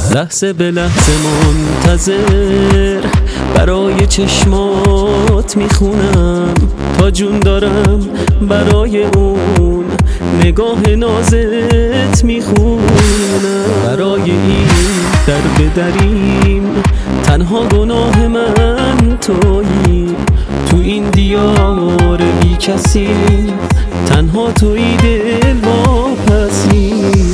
لحظه به لحظه منتظر برای چشمات میخونم، تا جون دارم برای اون نگاه نازت میخونم. برای این در بدریم تنها گناه من تویی، تو این دیار بی کسی تنها تویی دل واپسی.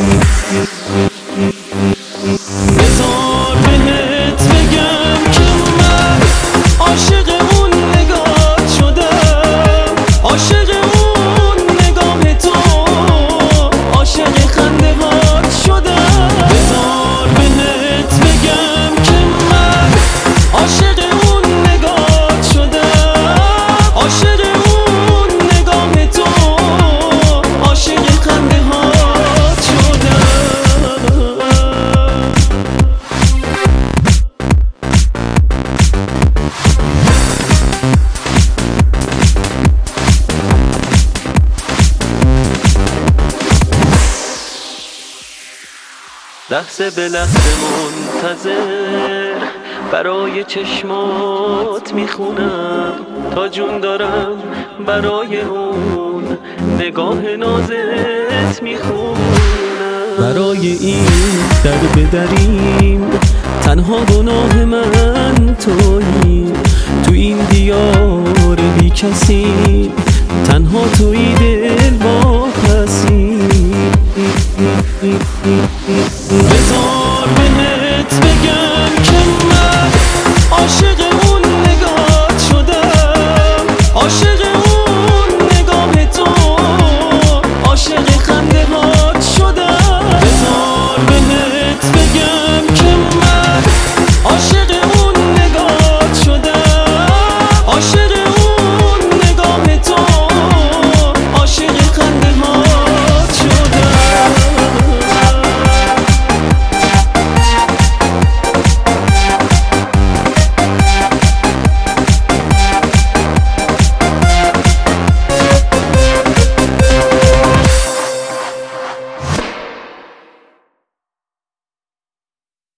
بذار بهت بگم که من عاشق اون نگاه شدم، عاشق اون نگاه تو، عاشق خنده هات شدم. بذار بهت بگم که من عاشق اون نگاه شدم، عاشق اون نگاه تو، عاشق خنده هات شدم. لحظه به لحظه منتظر برای چشمات میخونم، تا جون دارم برای اون نگاه نازت میخونم. برای این در بدریم تنها گناه من تویی، تو این دیار بی کسی تنها تویی دل